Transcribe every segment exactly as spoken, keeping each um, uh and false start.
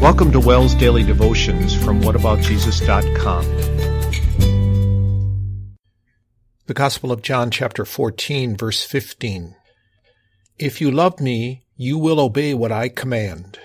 Welcome to Wells Daily Devotions from what about jesus dot com. The Gospel of John, chapter fourteen, verse fifteen. If you love me, you will obey what I command.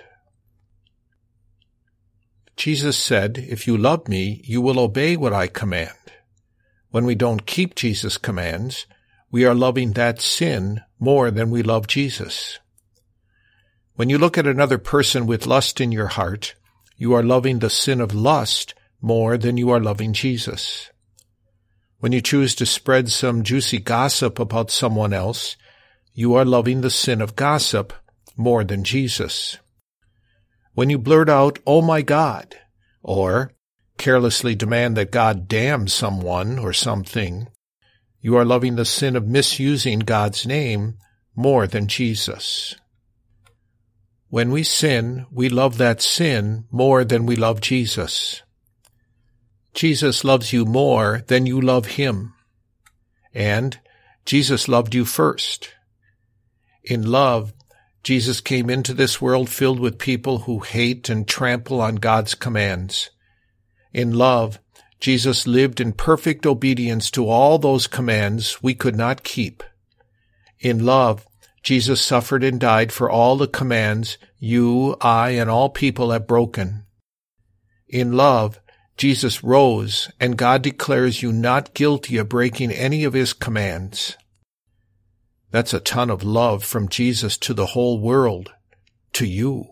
Jesus said, if you love me, you will obey what I command. When we don't keep Jesus' commands, we are loving that sin more than we love Jesus. When you look at another person with lust in your heart, you are loving the sin of lust more than you are loving Jesus. When you choose to spread some juicy gossip about someone else, you are loving the sin of gossip more than Jesus. When you blurt out, "Oh my God," or carelessly demand that God damn someone or something, you are loving the sin of misusing God's name more than Jesus. When we sin, we love that sin more than we love Jesus. Jesus loves you more than you love him. And Jesus loved you first. In love, Jesus came into this world filled with people who hate and trample on God's commands. In love, Jesus lived in perfect obedience to all those commands we could not keep. In love, Jesus suffered and died for all the commands you, I, and all people have broken. In love, Jesus rose, and God declares you not guilty of breaking any of his commands. That's a ton of love from Jesus to the whole world, to you.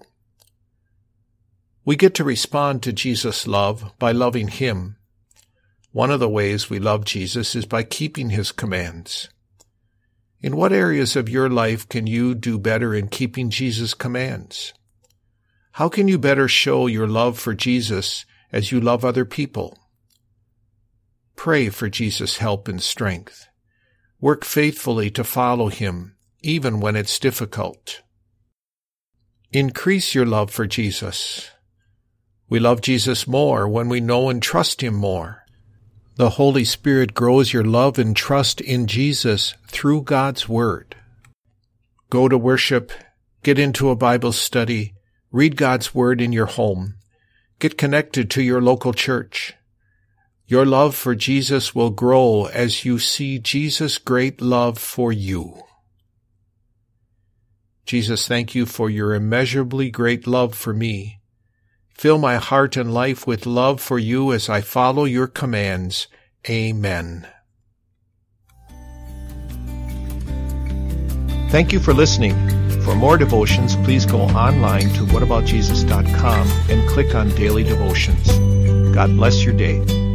We get to respond to Jesus' love by loving him. One of the ways we love Jesus is by keeping his commands. In what areas of your life can you do better in keeping Jesus' commands? How can you better show your love for Jesus as you love other people? Pray for Jesus' help and strength. Work faithfully to follow him, even when it's difficult. Increase your love for Jesus. We love Jesus more when we know and trust him more. The Holy Spirit grows your love and trust in Jesus through God's Word. Go to worship, get into a Bible study, read God's Word in your home, get connected to your local church. Your love for Jesus will grow as you see Jesus' great love for you. Jesus, thank you for your immeasurably great love for me. Fill my heart and life with love for you as I follow your commands. Amen. Thank you for listening. For more devotions, please go online to what about jesus dot com and click on Daily Devotions. God bless your day.